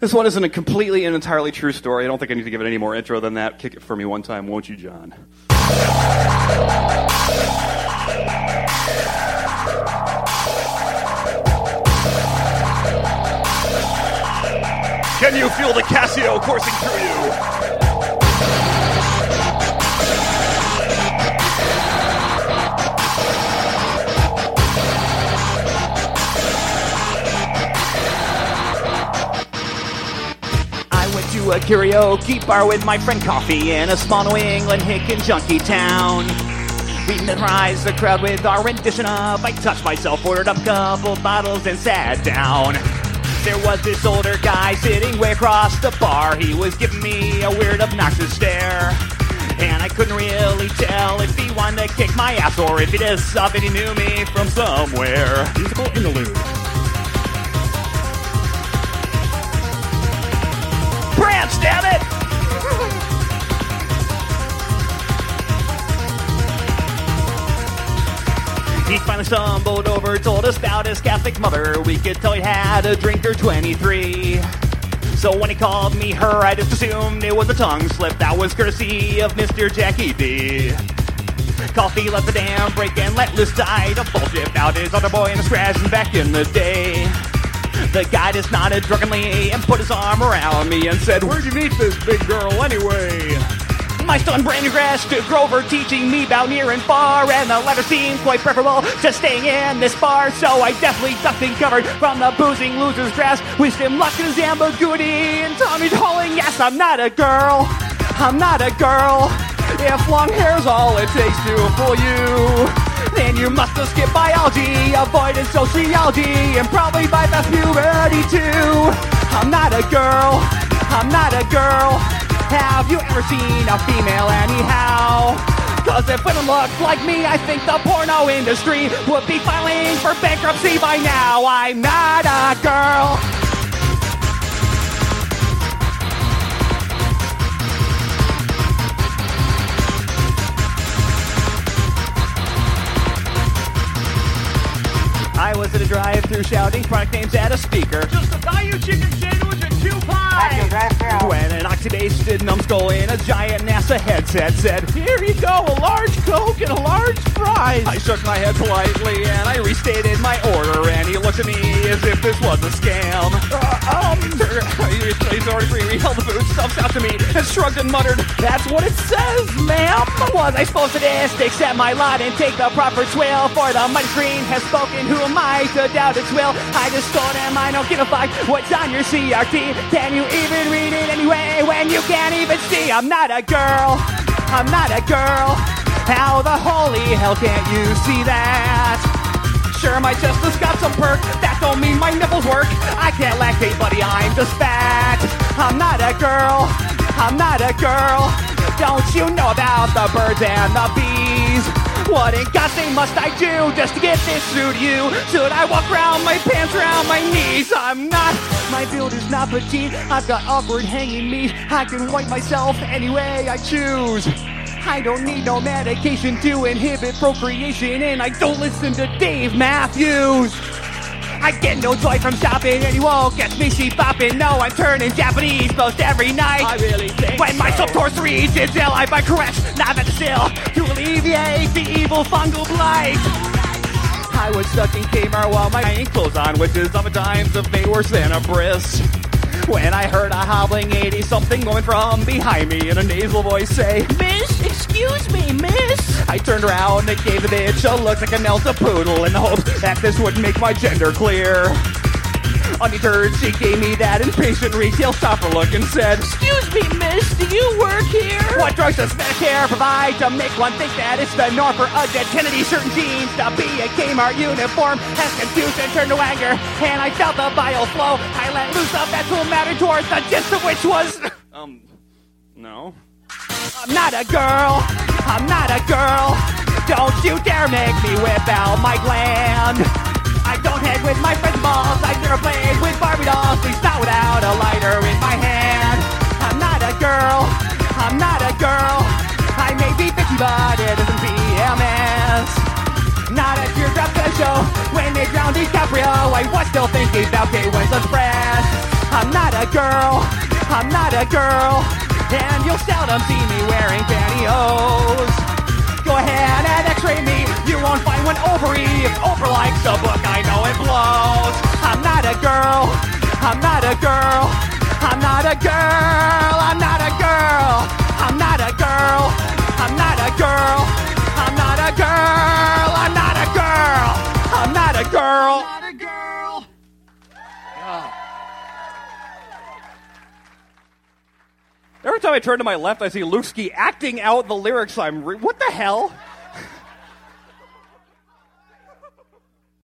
This one isn't a completely and entirely true story. I don't think I need to give it any more intro than that. Kick it for me one time, won't you, John? Can you feel the Casio coursing through you? To a karaoke bar with my friend Coffee in a small New England hick and junkie town. We mesmerized the crowd with our rendition of I Touched Myself, ordered up a couple bottles and sat down. There was this older guy sitting way across the bar. He was giving me a weird obnoxious stare, and I couldn't really tell if he wanted to kick my ass or if he just saw that he knew me from somewhere. Musical interlude. Branch, damn it! He finally stumbled over, told us about his Catholic mother. We could tell he had a drink or 23. So when he called me her, I just assumed it was a tongue slip. That was courtesy of Mr. Jackie D. Coffee let the dam break and let loose tide of bullshit about his other boy and his scratching back in the day. The guy just nodded drunkenly and put his arm around me and said, "Where'd you meet this big girl anyway?" My son Brandon crashed to Grover, teaching me about near and far, and the latter seemed quite preferable to staying in this bar. So I definitely ducked and covered from the boozing loser's grasp. Wished him luck in his ambiguity, and Tommy hauling, yes, I'm not a girl. I'm not a girl. If long hair's all it takes to fool you, then you must have skipped biology, avoided sociology, and probably bypassed puberty too. I'm not a girl. I'm not a girl. Have you ever seen a female anyhow? Cause if women looked like me, I think the porno industry would be filing for bankruptcy by now. I'm not a girl. I was at a drive-thru shouting product names at a speaker. Just a value chicken sandwich and 2 pies. When an oxy-based numbskull in a giant NASA headset said, "Here you go, a large Coke and a large fries." I shook my head politely and I restated my order, and he looked at me as if this was a scam. He's already free. He held the food stuffs out to me and shrugged and muttered, "That's what it says, ma'am." Was I supposed to just accept my lot and take the proper swill? For the mighty screen has spoken, who am I to doubt its will? I just told him I don't give a fuck what's on your CRT. Can you even read it anyway when you can't even see? I'm not a girl. I'm not a girl. How the holy hell can't you see that? Sure, my chest has got some perk. That don't mean my nipples work. I can't lactate, buddy, I'm just fat. I'm not a girl. I'm not a girl. Don't you know about the birds and the bees? What in God's name must I do just to get this through to you? Should I walk around my pants around my knees? I'm not. My build is not petite. I've got awkward hanging meat. I can wipe myself any way I choose. I don't need no medication to inhibit procreation, and I don't listen to Dave Matthews. I get no joy from shopping, and you won't get me sheep-bopping. No, I'm turning Japanese most every night. I really think when my subtorso reaches ill, I might caress, not at the still, to alleviate the evil fungal blight. I was stuck in Kmart while my clothes on, which is oftentimes a fate worse than a bris. When I heard a hobbling 80-something woman from behind me in a nasal voice say, "Miss, excuse me, miss." I turned around and gave the bitch a look like I knelt a poodle in the hopes that this would make my gender clear. Undeterred, she gave me that impatient retail shopper look and said, "Excuse me, miss, do you work here? What drugs does Medicare provide to make one think that it's the norm for a dead Kennedy shirt and jeans to be a Kmart uniform?" Has confusion turned to anger, and I felt the bile flow. I let loose a mental matter towards the gist of which was, no. I'm not a girl. I'm not a girl. Don't you dare make me whip out my gland. I don't hang with my friends' balls. I never played with Barbie dolls. Please not without a lighter in my hand. I'm not a girl. I'm not a girl. I may be bitchy, but it isn't PMS. Not a teardrop show. When they drowned DiCaprio, I was still thinking about Kate Winslet's breasts. I'm not a girl. I'm not a girl. And you'll seldom see me wearing pantyhose. Go ahead and x-ray me. You won't find one ovary. If Oprah likes the book, I know it blows. I'm not a girl. I'm not a girl. I'm not a girl. I'm not a girl. I'm not a girl. I'm not a girl. I'm not a girl. I'm not a girl. I'm not a girl. I'm not a girl. Every time I turn to my left, I see Luke Ski acting out the lyrics what the hell?